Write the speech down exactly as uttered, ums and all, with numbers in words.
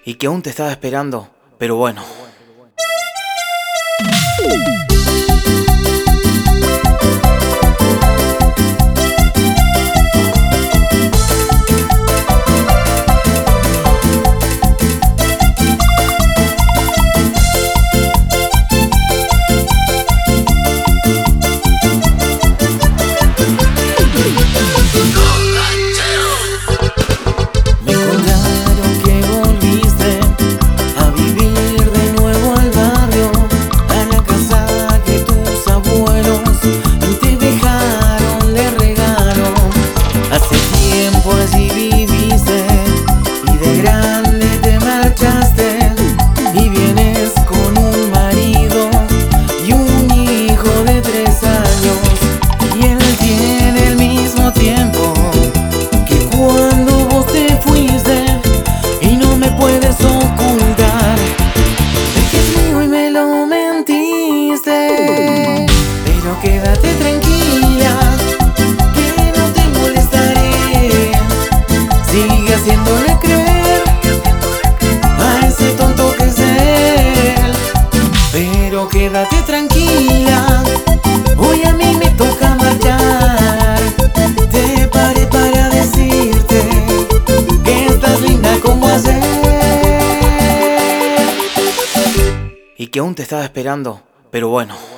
y que aún te estaba esperando, pero bueno. Allí viviste y de grande te marchaste y vienes con un marido y un hijo de tres años y él tiene el mismo tiempo que cuando vos te fuiste y no me puedes ocultar de que es mío y me lo mentiste, pero quédate tranquila. Sigue haciéndole creer a ese tonto que es él, pero quédate tranquila, hoy a mí me toca marchar. Te paré para decirte que estás linda como ayer Y que aún te estaba esperando, pero bueno.